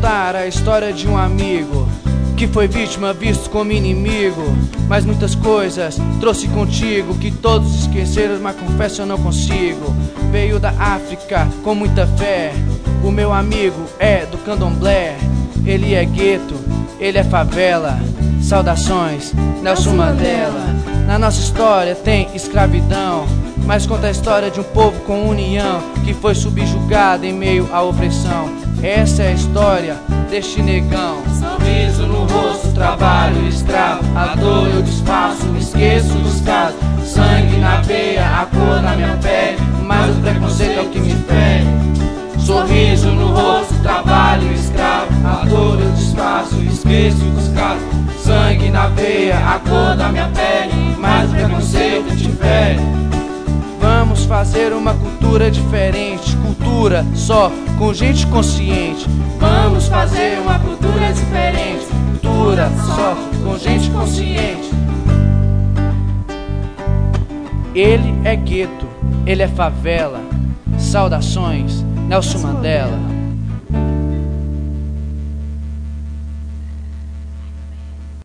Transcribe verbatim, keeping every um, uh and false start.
contar a história de um amigo que foi vítima, visto como inimigo. Mas muitas coisas trouxe contigo que todos esqueceram, mas confesso eu não consigo. Veio da África com muita fé. O meu amigo é do candomblé. Ele é gueto, ele é favela. Saudações, Nelson Mandela. Na nossa história tem escravidão, mas conta a história de um povo com união que foi subjugado em meio à opressão. Essa é a história deste negão. Sorriso no rosto, trabalho escravo, a dor eu disfarço, esqueço dos casos. Sangue na veia, a cor na minha pele, mas o preconceito é o que me fere. Sorriso no rosto, trabalho escravo, a dor eu disfarço, esqueço dos casos. Sangue na veia, a cor da minha pele, mas o preconceito te fere. Vamos fazer uma cultura diferente, cultura só com gente consciente. Vamos fazer uma cultura diferente, cultura só com gente consciente. Ele é gueto, ele é favela. Saudações, Nelson Mandela.